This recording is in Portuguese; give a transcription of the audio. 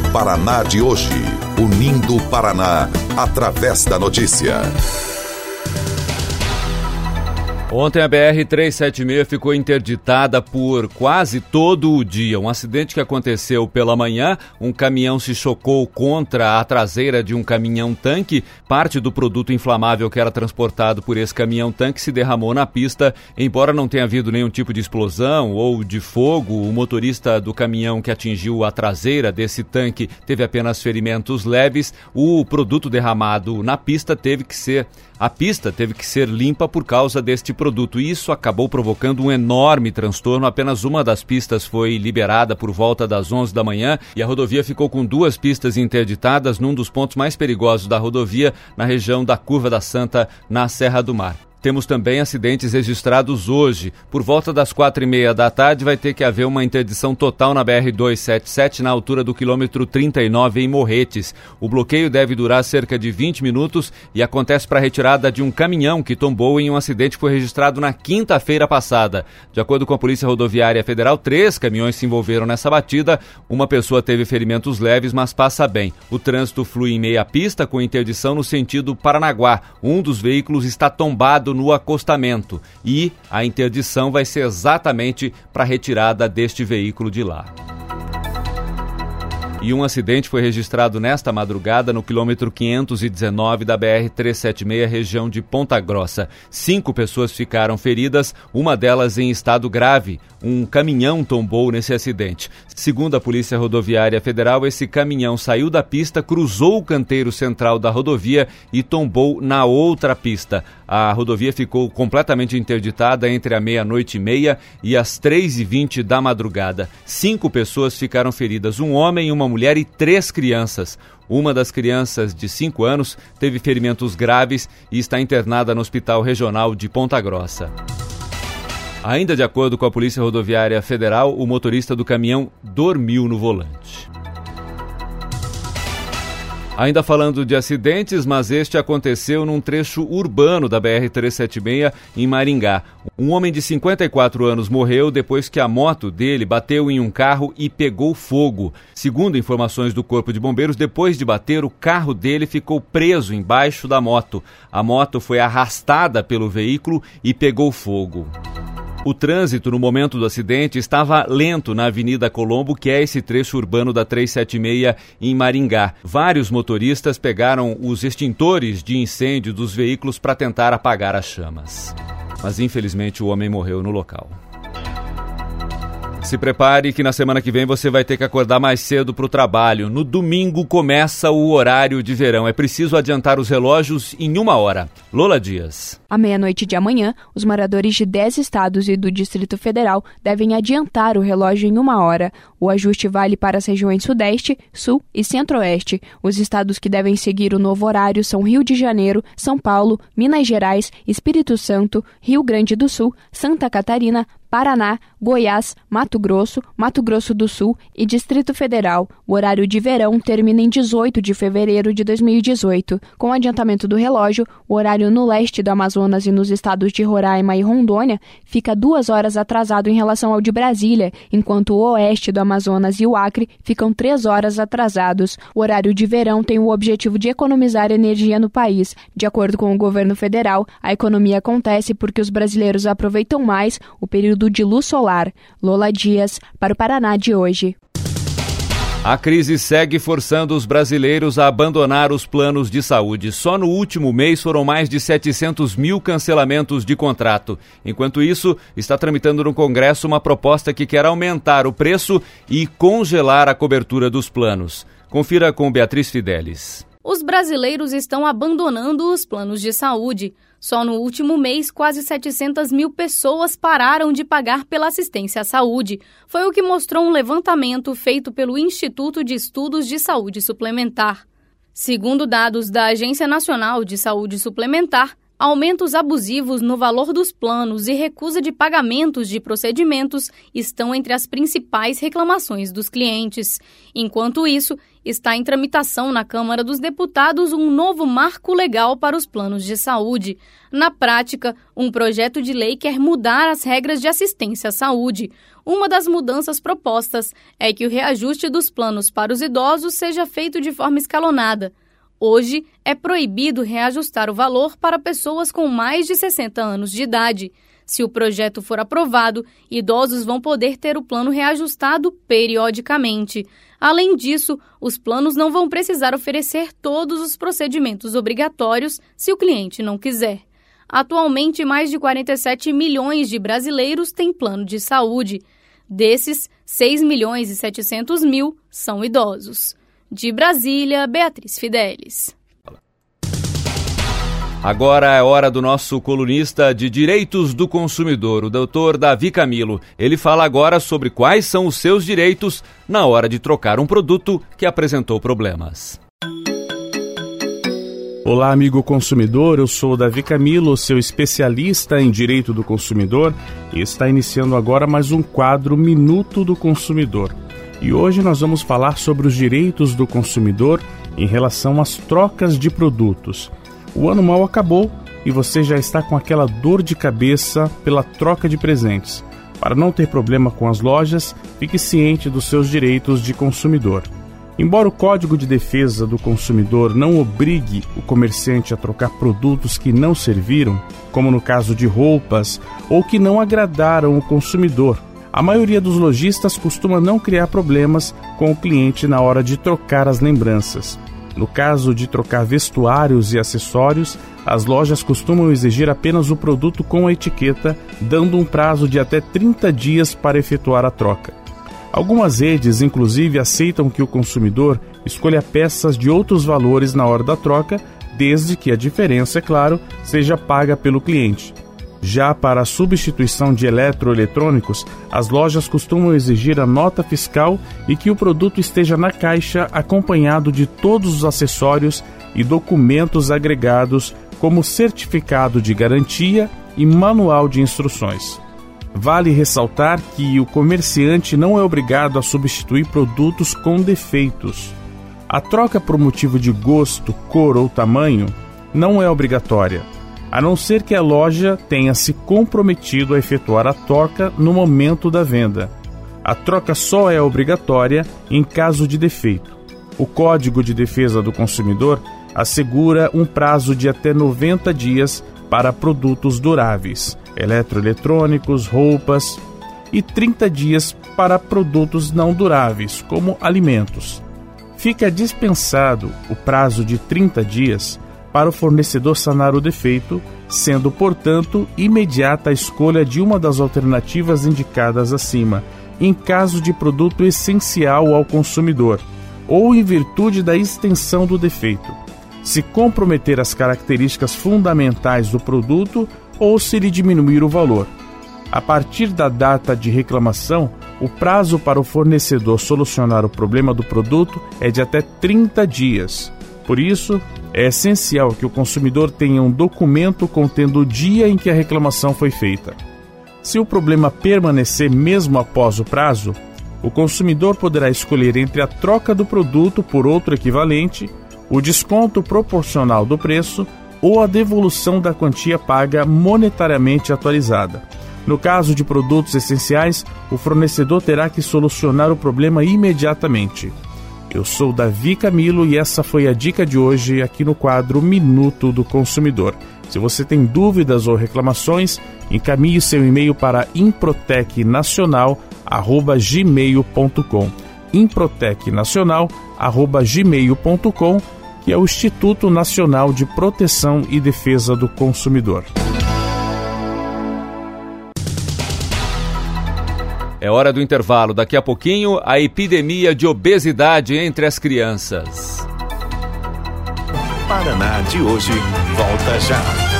Paraná de hoje. Unindo o Paraná através da notícia. Ontem a BR-376 ficou interditada por quase todo o dia. Um acidente que aconteceu pela manhã, um caminhão se chocou contra a traseira de um caminhão-tanque. Parte do produto inflamável que era transportado por esse caminhão-tanque se derramou na pista. Embora não tenha havido nenhum tipo de explosão ou de fogo, o motorista do caminhão que atingiu a traseira desse tanque teve apenas ferimentos leves. O produto derramado na pista teve que ser limpa por causa deste produto. E isso acabou provocando um enorme transtorno. Apenas uma das pistas foi liberada por volta das 11 da manhã e a rodovia ficou com 2 pistas interditadas num dos pontos mais perigosos da rodovia, na região da Curva da Santa, na Serra do Mar. Temos também acidentes registrados hoje. Por volta das 4h30 da tarde vai ter que haver uma interdição total na BR-277 na altura do quilômetro 39 em Morretes. O bloqueio deve durar cerca de 20 minutos e acontece para a retirada de um caminhão que tombou em um acidente que foi registrado na quinta-feira passada. De acordo com a Polícia Rodoviária Federal, 3 caminhões se envolveram nessa batida. Uma pessoa teve ferimentos leves, mas passa bem. O trânsito flui em meia pista com interdição no sentido Paranaguá. Um dos veículos está tombado no acostamento e a interdição vai ser exatamente para a retirada deste veículo de lá. E um acidente foi registrado nesta madrugada no quilômetro 519 da BR-376, região de Ponta Grossa. 5 pessoas ficaram feridas, uma delas em estado grave. Um caminhão tombou nesse acidente. Segundo a Polícia Rodoviária Federal, esse caminhão saiu da pista, cruzou o canteiro central da rodovia e tombou na outra pista. A rodovia ficou completamente interditada entre a 00:30 e as 3h20 da madrugada. 5 pessoas ficaram feridas, um homem, uma mulher e 3 crianças. Uma das crianças, de 5 anos, teve ferimentos graves e está internada no Hospital Regional de Ponta Grossa. Ainda de acordo com a Polícia Rodoviária Federal, o motorista do caminhão dormiu no volante. Ainda falando de acidentes, mas este aconteceu num trecho urbano da BR-376 em Maringá. Um homem de 54 anos morreu depois que a moto dele bateu em um carro e pegou fogo. Segundo informações do Corpo de Bombeiros, depois de bater, o carro dele ficou preso embaixo da moto. A moto foi arrastada pelo veículo e pegou fogo. O trânsito no momento do acidente estava lento na Avenida Colombo, que é esse trecho urbano da 376 em Maringá. Vários motoristas pegaram os extintores de incêndio dos veículos para tentar apagar as chamas. Mas infelizmente o homem morreu no local. Se prepare que na semana que vem você vai ter que acordar mais cedo para o trabalho. No domingo começa o horário de verão. É preciso adiantar os relógios em 1 hora. Lola Dias. À meia-noite de amanhã, os moradores de 10 estados e do Distrito Federal devem adiantar o relógio em 1 hora. O ajuste vale para as regiões Sudeste, Sul e Centro-Oeste. Os estados que devem seguir o novo horário são Rio de Janeiro, São Paulo, Minas Gerais, Espírito Santo, Rio Grande do Sul, Santa Catarina, Paraná, Goiás, Mato Grosso do Sul e Distrito Federal. O horário de verão termina em 18 de fevereiro de 2018. Com o adiantamento do relógio, o horário no leste do Amazonas e nos estados de Roraima e Rondônia fica 2 horas atrasado em relação ao de Brasília, enquanto o oeste do Amazonas e o Acre ficam 3 horas atrasados. O horário de verão tem o objetivo de economizar energia no país. De acordo com o governo federal, a economia acontece porque os brasileiros aproveitam mais o período de luz solar. Lola Dias, para o Paraná de hoje. A crise segue forçando os brasileiros a abandonar os planos de saúde. Só no último mês foram mais de 700 mil cancelamentos de contrato. Enquanto isso, está tramitando no Congresso uma proposta que quer aumentar o preço e congelar a cobertura dos planos. Confira com Beatriz Fidelis. Os brasileiros estão abandonando os planos de saúde. Só no último mês, quase 700 mil pessoas pararam de pagar pela assistência à saúde. Foi o que mostrou um levantamento feito pelo Instituto de Estudos de Saúde Suplementar. Segundo dados da Agência Nacional de Saúde Suplementar, Aumentos abusivos no valor dos planos e recusa de pagamentos de procedimentos estão entre as principais reclamações dos clientes. Enquanto isso, está em tramitação na Câmara dos Deputados um novo marco legal para os planos de saúde. Na prática, um projeto de lei quer mudar as regras de assistência à saúde. Uma das mudanças propostas é que o reajuste dos planos para os idosos seja feito de forma escalonada. Hoje, é proibido reajustar o valor para pessoas com mais de 60 anos de idade. Se o projeto for aprovado, idosos vão poder ter o plano reajustado periodicamente. Além disso, os planos não vão precisar oferecer todos os procedimentos obrigatórios se o cliente não quiser. Atualmente, mais de 47 milhões de brasileiros têm plano de saúde. Desses, 6.700.000 são idosos. De Brasília, Beatriz Fidelis. Agora é hora do nosso colunista de Direitos do Consumidor, o Dr. Davi Camilo. Ele fala agora sobre quais são os seus direitos na hora de trocar um produto que apresentou problemas. Olá, amigo consumidor, eu sou o Davi Camilo, seu especialista em Direito do Consumidor, e está iniciando agora mais um quadro Minuto do Consumidor. E hoje nós vamos falar sobre os direitos do consumidor em relação às trocas de produtos. O ano mal acabou e você já está com aquela dor de cabeça pela troca de presentes. Para não ter problema com as lojas, fique ciente dos seus direitos de consumidor. Embora o Código de Defesa do Consumidor não obrigue o comerciante a trocar produtos que não serviram, como no caso de roupas, ou que não agradaram o consumidor, a maioria dos lojistas costuma não criar problemas com o cliente na hora de trocar as lembranças. No caso de trocar vestuários e acessórios, as lojas costumam exigir apenas o produto com a etiqueta, dando um prazo de até 30 dias para efetuar a troca. Algumas redes, inclusive, aceitam que o consumidor escolha peças de outros valores na hora da troca, desde que a diferença, é claro, seja paga pelo cliente. Já para a substituição de eletroeletrônicos, as lojas costumam exigir a nota fiscal e que o produto esteja na caixa acompanhado de todos os acessórios e documentos agregados, como certificado de garantia e manual de instruções. Vale ressaltar que o comerciante não é obrigado a substituir produtos com defeitos. A troca por motivo de gosto, cor ou tamanho não é obrigatória, a não ser que a loja tenha se comprometido a efetuar a troca no momento da venda. A troca só é obrigatória em caso de defeito. O Código de Defesa do Consumidor assegura um prazo de até 90 dias para produtos duráveis, eletroeletrônicos, roupas, e 30 dias para produtos não duráveis, como alimentos. Fica dispensado o prazo de 30 dias para o fornecedor sanar o defeito, sendo, portanto, imediata a escolha de uma das alternativas indicadas acima, em caso de produto essencial ao consumidor, ou em virtude da extensão do defeito, se comprometer as características fundamentais do produto ou se lhe diminuir o valor. A partir da data de reclamação, o prazo para o fornecedor solucionar o problema do produto é de até 30 dias. Por isso, é essencial que o consumidor tenha um documento contendo o dia em que a reclamação foi feita. Se o problema permanecer mesmo após o prazo, o consumidor poderá escolher entre a troca do produto por outro equivalente, o desconto proporcional do preço ou a devolução da quantia paga monetariamente atualizada. No caso de produtos essenciais, o fornecedor terá que solucionar o problema imediatamente. Eu sou Davi Camilo e essa foi a dica de hoje aqui no quadro Minuto do Consumidor. Se você tem dúvidas ou reclamações, encaminhe seu e-mail para improtecnacional@gmail.com. improtecnacional@gmail.com, que é o Instituto Nacional de Proteção e Defesa do Consumidor. É hora do intervalo. Daqui a pouquinho, a epidemia de obesidade entre as crianças. Paraná de hoje volta já.